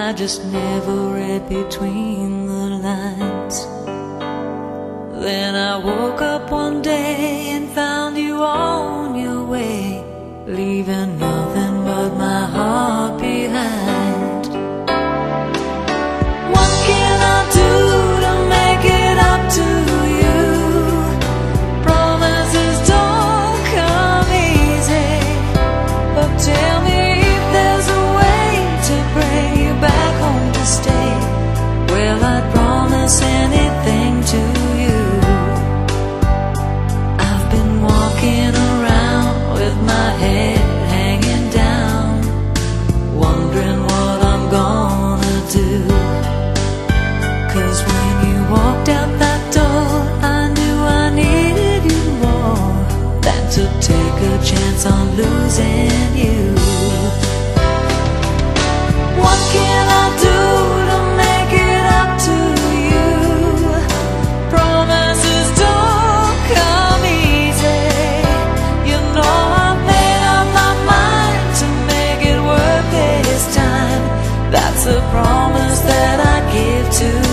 I just never read between the lines. Then I woke up one day and found you on your way, leaving nothing but my heart behind. What can I do to make it up to you? Promises don't come easy, but tell me if there's a way to bring you back home to stay. Well, I'd promise anything to you. I've been walking around with my head hanging down, wondering what I'm gonna do. 'Cause when you walked out that door, I knew I needed you more than to take a chance on losing you. What can I do to make it up to you? Promises don't come easy. You know I've made up my mind to make it worth this time. That's a promise that I give to